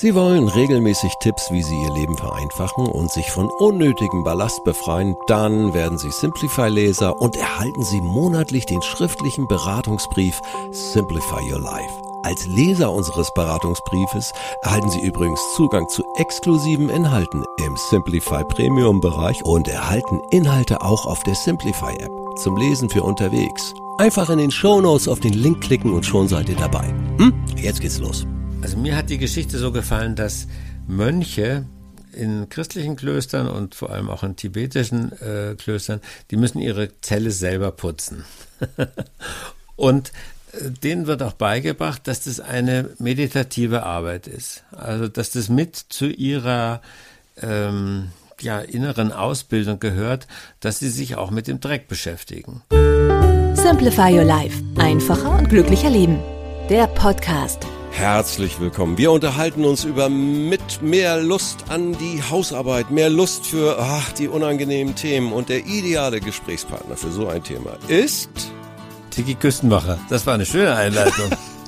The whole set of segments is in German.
Sie wollen regelmäßig Tipps, wie Sie Ihr Leben vereinfachen und sich von unnötigem Ballast befreien? Dann werden Sie Simplify-Leser und erhalten Sie monatlich den schriftlichen Beratungsbrief Simplify Your Life. Als Leser unseres Beratungsbriefes erhalten Sie übrigens Zugang zu exklusiven Inhalten im Simplify Premium-Bereich und erhalten Inhalte auch auf der Simplify-App zum Lesen für unterwegs. Einfach in den Shownotes auf den Link klicken und schon seid ihr dabei. Jetzt geht's los. Also mir hat die Geschichte so gefallen, dass Mönche in christlichen Klöstern und vor allem auch in tibetischen Klöstern, die müssen ihre Zelle selber putzen. Und denen wird auch beigebracht, dass das eine meditative Arbeit ist. Also dass das mit zu ihrer inneren Ausbildung gehört, dass sie sich auch mit dem Dreck beschäftigen. Simplify Your Life. Einfacher und glücklicher leben. Der Podcast. Herzlich willkommen. Wir unterhalten uns über mit mehr Lust an die Hausarbeit, mehr Lust für die unangenehmen Themen. Und der ideale Gesprächspartner für so ein Thema ist Tiki Küstenmacher. Das war eine schöne Einleitung.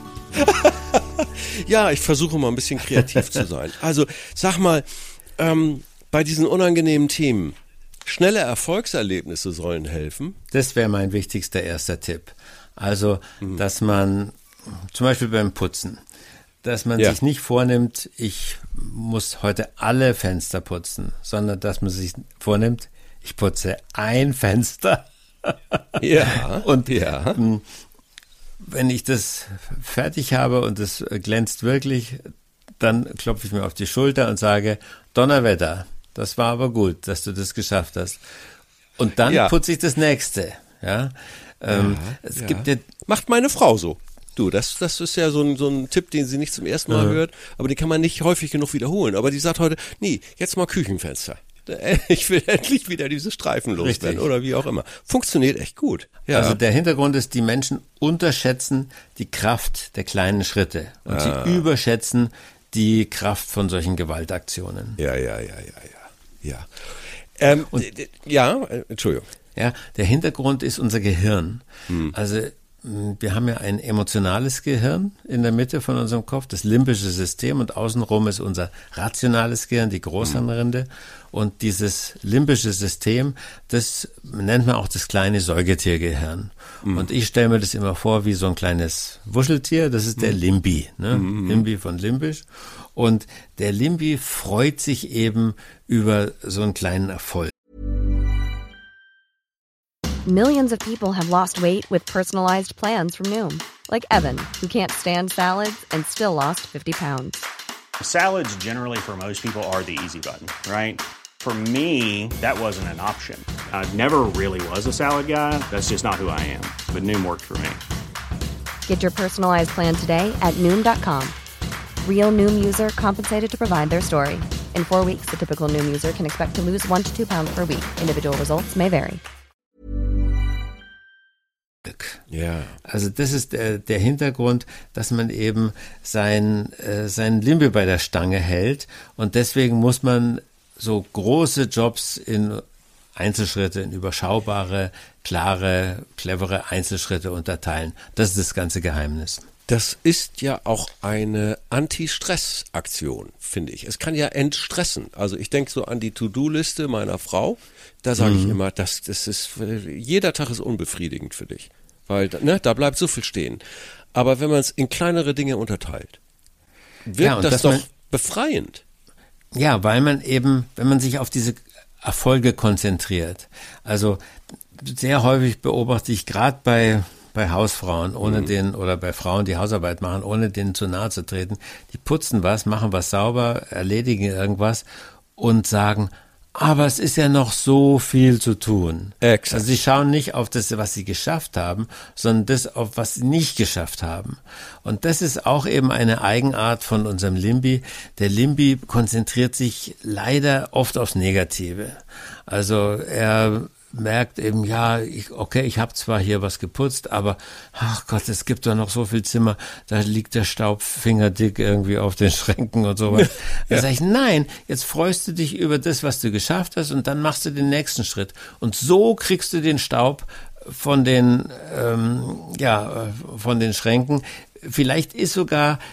Ja, ich versuche mal ein bisschen kreativ zu sein. Also sag mal, bei diesen unangenehmen Themen, schnelle Erfolgserlebnisse sollen helfen. Das wäre mein wichtigster erster Tipp. Also, dass man zum Beispiel beim Putzen, dass man sich nicht vornimmt, ich muss heute alle Fenster putzen, sondern dass man sich vornimmt, ich putze ein Fenster. Und wenn ich das fertig habe und es glänzt wirklich, dann klopfe ich mir auf die Schulter und sage, Donnerwetter, das war aber gut, dass du das geschafft hast. Und dann putze ich das nächste. Es gibt macht meine Frau so. Du, das ist ja so ein Tipp, den sie nicht zum ersten Mal hört, aber den kann man nicht häufig genug wiederholen. Aber die sagt heute, nee, jetzt mal Küchenfenster. Ich will endlich wieder diese Streifen loswerden oder wie auch immer. Funktioniert echt gut. Ja. Also der Hintergrund ist, die Menschen unterschätzen die Kraft der kleinen Schritte und sie überschätzen die Kraft von solchen Gewaltaktionen. Ja. Entschuldigung. Ja, der Hintergrund ist unser Gehirn. Also wir haben ja ein emotionales Gehirn in der Mitte von unserem Kopf, das limbische System, und außenrum ist unser rationales Gehirn, die Großhirnrinde. Und dieses limbische System, das nennt man auch das kleine Säugetiergehirn. Und ich stelle mir das immer vor wie so ein kleines Wuscheltier, das ist der Limbi, ne? Limbi von limbisch. Und der Limbi freut sich eben über so einen kleinen Erfolg. Millions of people have lost weight with personalized plans from Noom. Like Evan, who can't stand salads and still lost 50 pounds. Salads generally for most people are the easy button, right? For me, that wasn't an option. I never really was a salad guy. That's just not who I am. But Noom worked for me. Get your personalized plan today at Noom.com. Real Noom user compensated to provide their story. In 4 weeks, the typical Noom user can expect to lose 1 to 2 pounds per week. Individual results may vary. Ja. Also das ist der Hintergrund, dass man eben sein Limbi bei der Stange hält, und deswegen muss man so große Jobs in Einzelschritte, in überschaubare, klare, clevere Einzelschritte unterteilen. Das ist das ganze Geheimnis. Das ist ja auch eine Anti-Stress-Aktion, finde ich. Es kann ja entstressen. Also ich denke so an die To-Do-Liste meiner Frau. Da sage ich immer, das ist, jeder Tag ist unbefriedigend für dich. Weil, da bleibt so viel stehen. Aber wenn man es in kleinere Dinge unterteilt, wird das doch befreiend. Ja, weil man eben, wenn man sich auf diese Erfolge konzentriert, also sehr häufig beobachte ich gerade bei Hausfrauen, oder bei Frauen, die Hausarbeit machen, ohne denen zu nahe zu treten, die putzen was, machen was sauber, erledigen irgendwas und sagen, aber es ist ja noch so viel zu tun. Exakt. Also sie schauen nicht auf das, was sie geschafft haben, sondern das, auf was sie nicht geschafft haben. Und das ist auch eben eine Eigenart von unserem Limbi. Der Limbi konzentriert sich leider oft aufs Negative. Also er merkt eben, ich habe zwar hier was geputzt, aber ach Gott, es gibt doch noch so viel Zimmer, da liegt der Staub fingerdick irgendwie auf den Schränken und sowas. Da sage ich, nein, jetzt freust du dich über das, was du geschafft hast, und dann machst du den nächsten Schritt. Und so kriegst du den Staub von den Schränken. Vielleicht ist sogar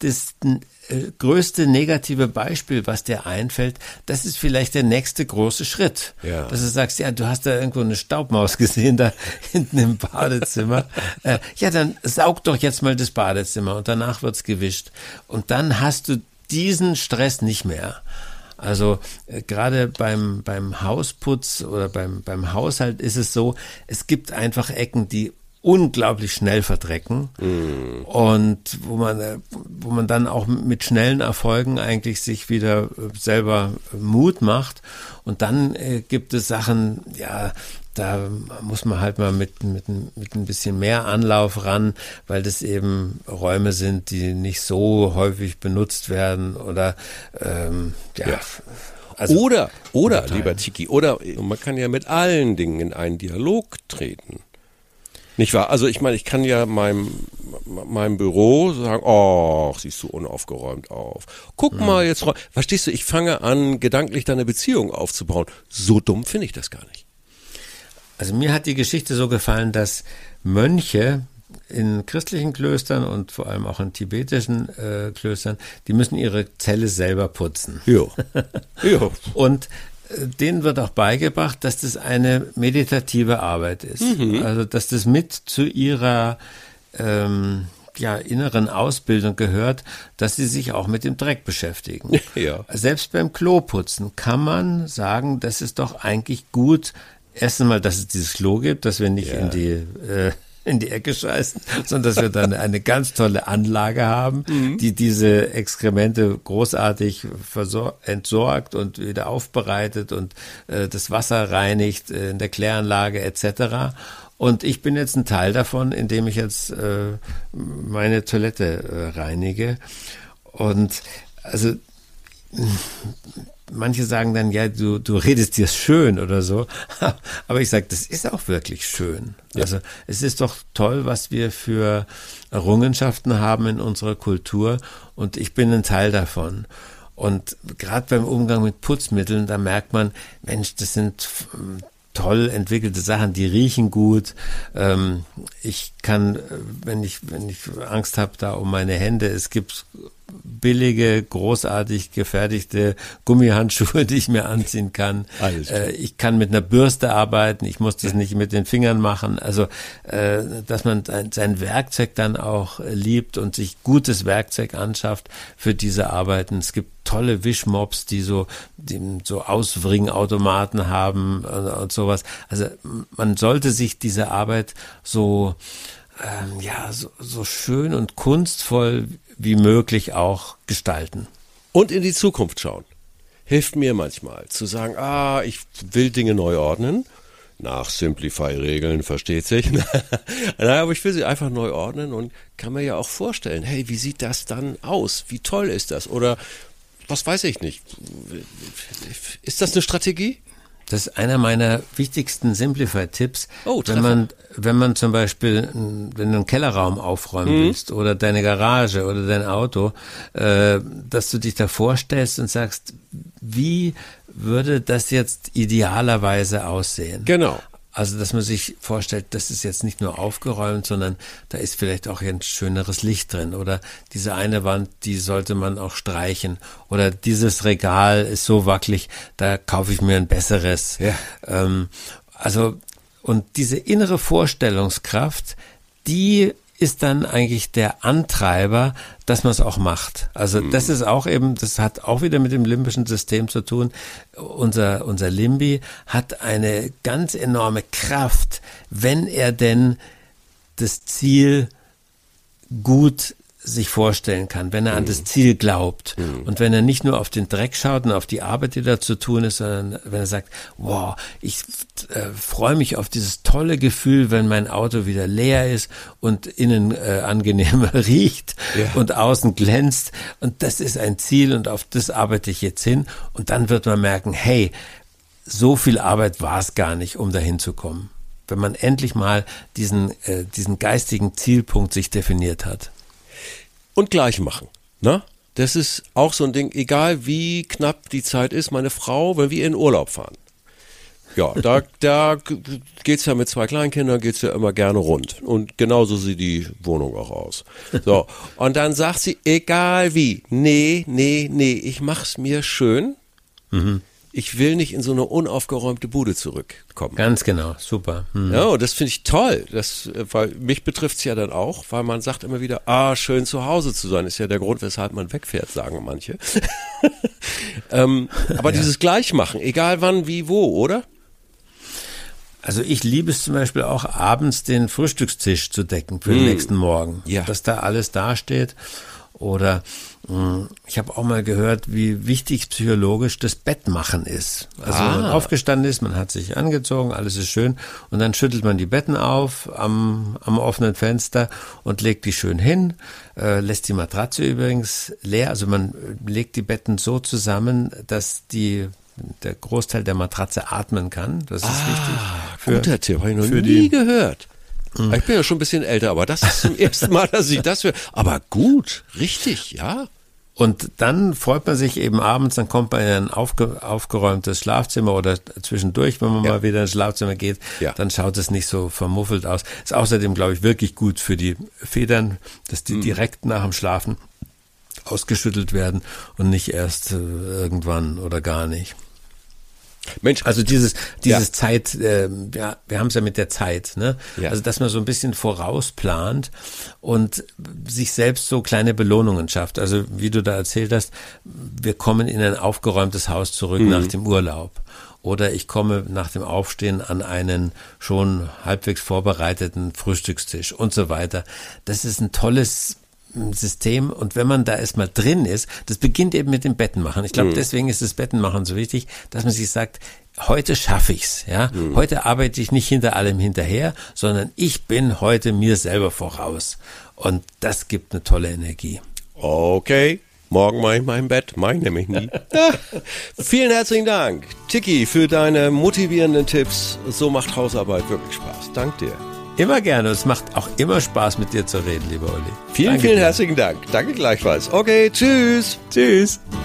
das größte negative Beispiel, was dir einfällt, das ist vielleicht der nächste große Schritt. Ja. Dass du sagst, ja, du hast da irgendwo eine Staubmaus gesehen, da hinten im Badezimmer. Ja, dann saug doch jetzt mal das Badezimmer und danach wird's gewischt. Und dann hast du diesen Stress nicht mehr. Also gerade beim Hausputz oder beim Haushalt ist es so, es gibt einfach Ecken, die unglaublich schnell verdrecken und wo man dann auch mit schnellen Erfolgen eigentlich sich wieder selber Mut macht. Und dann gibt es Sachen, ja, da muss man halt mal mit ein bisschen mehr Anlauf ran, weil das eben Räume sind, die nicht so häufig benutzt werden oder ja. Also, oder lieber Tiki, oder man kann ja mit allen Dingen in einen Dialog treten. Nicht wahr? Also ich meine, ich kann ja meinem Büro sagen, oh, siehst du unaufgeräumt auf. Guck mal jetzt, verstehst du, ich fange an, gedanklich da eine Beziehung aufzubauen. So dumm finde ich das gar nicht. Also mir hat die Geschichte so gefallen, dass Mönche in christlichen Klöstern und vor allem auch in tibetischen Klöstern, die müssen ihre Zelle selber putzen. Ja. Ja. Und denen wird auch beigebracht, dass das eine meditative Arbeit ist. Also, dass das mit zu ihrer inneren Ausbildung gehört, dass sie sich auch mit dem Dreck beschäftigen. Ja. Selbst beim Kloputzen kann man sagen, das ist doch eigentlich gut, erst einmal, dass es dieses Klo gibt, dass wir nicht in die Ecke scheißen, sondern dass wir dann eine ganz tolle Anlage haben, die diese Exkremente großartig entsorgt und wieder aufbereitet und das Wasser reinigt in der Kläranlage etc. Und ich bin jetzt ein Teil davon, indem ich jetzt meine Toilette reinige. Und also manche sagen dann, ja, du redest dir schön oder so. Aber ich sage, das ist auch wirklich schön. Ja. Also es ist doch toll, was wir für Errungenschaften haben in unserer Kultur. Und ich bin ein Teil davon. Und gerade beim Umgang mit Putzmitteln, da merkt man, Mensch, das sind toll entwickelte Sachen, die riechen gut. Ich kann, wenn ich Angst habe da um meine Hände, es gibt billige, großartig gefertigte Gummihandschuhe, die ich mir anziehen kann. Ich kann mit einer Bürste arbeiten, ich muss das nicht mit den Fingern machen. Also, dass man sein Werkzeug dann auch liebt und sich gutes Werkzeug anschafft für diese Arbeiten. Es gibt tolle Wischmops, die so Auswringautomaten haben und sowas. Also man sollte sich diese Arbeit so schön und kunstvoll wie möglich auch gestalten. Und in die Zukunft schauen. Hilft mir manchmal zu sagen, ich will Dinge neu ordnen. Nach Simplify-Regeln, versteht sich. Aber ich will sie einfach neu ordnen und kann mir ja auch vorstellen, hey, wie sieht das dann aus? Wie toll ist das? Oder was weiß ich nicht. Ist das eine Strategie? Das ist einer meiner wichtigsten Simplify-Tipps. Wenn man zum Beispiel, wenn du einen Kellerraum aufräumen willst oder deine Garage oder dein Auto, dass du dich da vorstellst und sagst, wie würde das jetzt idealerweise aussehen? Genau. Also, dass man sich vorstellt, das ist jetzt nicht nur aufgeräumt, sondern da ist vielleicht auch ein schöneres Licht drin. Oder diese eine Wand, die sollte man auch streichen. Oder dieses Regal ist so wackelig, da kaufe ich mir ein besseres. Ja. Und diese innere Vorstellungskraft, die ist dann eigentlich der Antreiber, dass man es auch macht. Also das ist auch eben, das hat auch wieder mit dem limbischen System zu tun. Unser Limbi hat eine ganz enorme Kraft, wenn er denn das Ziel gut sich vorstellen kann, wenn er an das Ziel glaubt und wenn er nicht nur auf den Dreck schaut und auf die Arbeit, die da zu tun ist, sondern wenn er sagt, wow, ich freue mich auf dieses tolle Gefühl, wenn mein Auto wieder leer ist und innen angenehm riecht und außen glänzt und das ist ein Ziel und auf das arbeite ich jetzt hin und dann wird man merken, hey, so viel Arbeit war es gar nicht, um dahin zu kommen, wenn man endlich mal diesen geistigen Zielpunkt sich definiert hat. Und gleich machen, ne? Das ist auch so ein Ding, egal wie knapp die Zeit ist, meine Frau, wenn wir in Urlaub fahren, Ja, da geht's ja mit 2 Kleinkindern, geht's ja immer gerne rund. Und genauso sieht die Wohnung auch aus. So, und dann sagt sie, egal wie, nee, ich mach's mir schön. Ich will nicht in so eine unaufgeräumte Bude zurückkommen. Ganz genau, super. Ja, und das finde ich toll. Weil mich betrifft es ja dann auch, weil man sagt immer wieder, schön zu Hause zu sein, ist ja der Grund, weshalb man wegfährt, sagen manche. Aber dieses Gleichmachen, egal wann, wie, wo, oder? Also ich liebe es zum Beispiel auch, abends den Frühstückstisch zu decken für den nächsten Morgen. Ja. Dass da alles dasteht. Oder ich habe auch mal gehört, wie wichtig psychologisch das Bettmachen ist. Also wenn man aufgestanden ist, man hat sich angezogen, alles ist schön und dann schüttelt man die Betten auf am offenen Fenster und legt die schön hin, lässt die Matratze übrigens leer. Also man legt die Betten so zusammen, dass der Großteil der Matratze atmen kann. Das ist wichtig. Guter Tipp, habe ich noch nie gehört. Ich bin ja schon ein bisschen älter, aber das ist zum ersten Mal, dass ich das höre. Aber gut, richtig, ja. Und dann freut man sich eben abends, dann kommt man in ein aufgeräumtes Schlafzimmer oder zwischendurch, wenn man mal wieder ins Schlafzimmer geht, dann schaut es nicht so vermuffelt aus. Ist außerdem, glaube ich, wirklich gut für die Federn, dass die direkt nach dem Schlafen ausgeschüttelt werden und nicht erst irgendwann oder gar nicht. Mensch, also dieses Zeit, wir haben es ja mit der Zeit, ne? Ja. Also dass man so ein bisschen vorausplant und sich selbst so kleine Belohnungen schafft. Also wie du da erzählt hast, wir kommen in ein aufgeräumtes Haus zurück nach dem Urlaub. Oder ich komme nach dem Aufstehen an einen schon halbwegs vorbereiteten Frühstückstisch und so weiter. Das ist ein tolles System und wenn man da erstmal drin ist, das beginnt eben mit dem Bettenmachen. Ich glaube, deswegen ist das Bettenmachen so wichtig, dass man sich sagt, heute schaffe ich's, ja. Heute arbeite ich nicht hinter allem hinterher, sondern ich bin heute mir selber voraus. Und das gibt eine tolle Energie. Okay. Morgen mache ich mein Bett, mache ich nämlich nie. Vielen herzlichen Dank, Tiki, für deine motivierenden Tipps. So macht Hausarbeit wirklich Spaß. Dank dir. Immer gerne. Es macht auch immer Spaß, mit dir zu reden, lieber Olli. Vielen herzlichen Dank. Danke gleichfalls. Okay, tschüss. Tschüss.